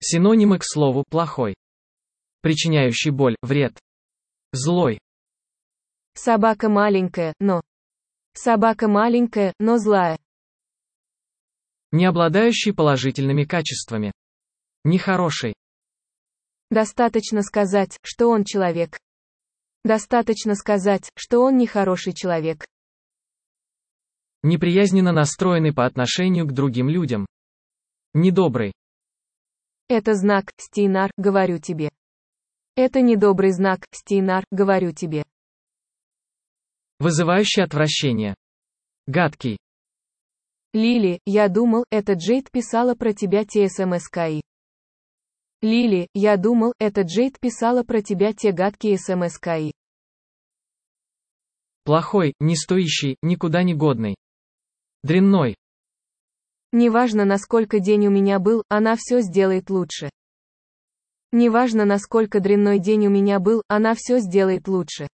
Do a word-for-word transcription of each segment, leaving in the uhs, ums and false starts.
Синонимы к слову «плохой». Причиняющий боль, вред. Злой. Собака маленькая, но. Собака маленькая, но злая. Не обладающий положительными качествами. Нехороший. Достаточно сказать, что он человек. Достаточно сказать, что он нехороший человек. Неприязненно настроенный по отношению к другим людям. Недобрый. Это знак, Стейнар, говорю тебе. Это недобрый знак, Стейнар, говорю тебе. Вызывающий отвращение. Гадкий. Лили, я думал, это Джейд писала про тебя те СМС-КИ. Лили, я думал, это Джейд писала про тебя те гадкие СМС-КИ. Плохой, не стоящий, никуда не годный. Дрянной. Неважно, насколько день у меня был, она все сделает лучше. Неважно, насколько дрянной день у меня был, она все сделает лучше.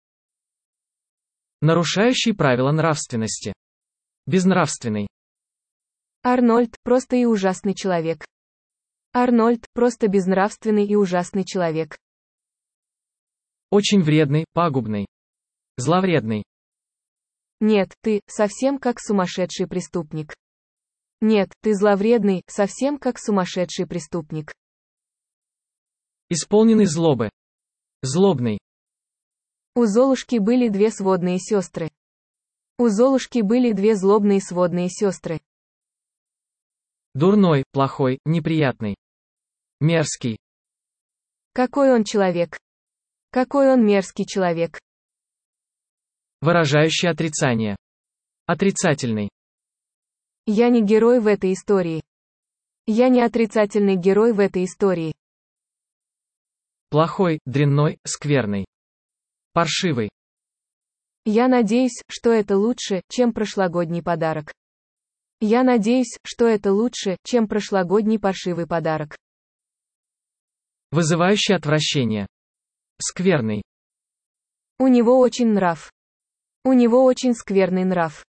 Нарушающий правила нравственности. Безнравственный. Арнольд, просто и ужасный человек. Арнольд, просто безнравственный и ужасный человек. Очень вредный, пагубный. Зловредный. Нет, ты, совсем как сумасшедший преступник. Нет, ты зловредный, совсем как сумасшедший преступник. Исполненный злобы. Злобный. У Золушки были две сводные сестры. У Золушки были две злобные сводные сестры. Дурной, плохой, неприятный. Мерзкий. Какой он человек? Какой он мерзкий человек. Выражающий отрицание. Отрицательный. Я не герой в этой истории. Я не отрицательный герой в этой истории. Плохой, дрянной, скверный. Паршивый. Я надеюсь, что это лучше, чем прошлогодний подарок. Я надеюсь, что это лучше, чем прошлогодний паршивый подарок. Вызывающий отвращение. Скверный. У него очень нрав. У него очень скверный нрав.